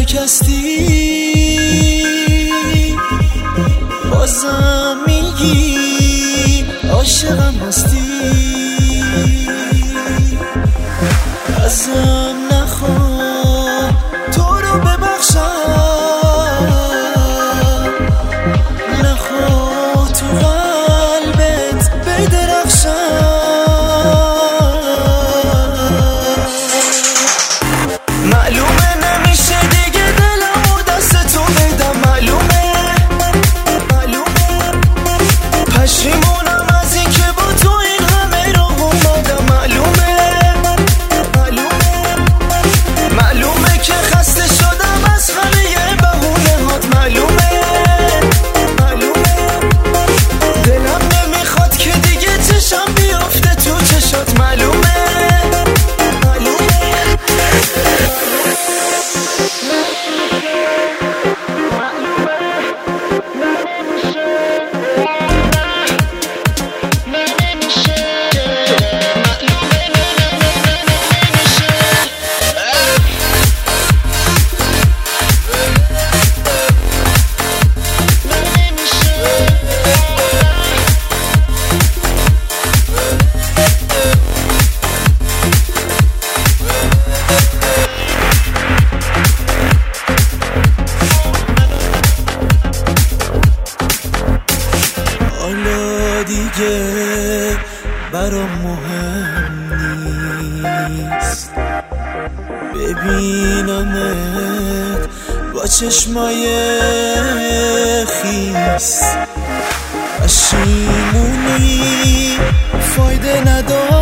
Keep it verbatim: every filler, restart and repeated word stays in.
شکستی بازم میگی عاشقم هستی. ازم نخواه تو رو ببخشم، نخواه تو قلبت بدرخشم. معلومه نمیشه دیگه دلمو دست تو بدم، معلومه معلومه پشیمونم از این که با تو این همه راه اومدم. معلومه معلومه معلومه که خسته شدم از همه بهونه هات. معلومه معلومه دلم نمیخواد که دیگه چشم بیافته تو چشات. معلومه دیگه برام مهم نیست ببینمت با چشمای خیس. پشیمونی فایده نداره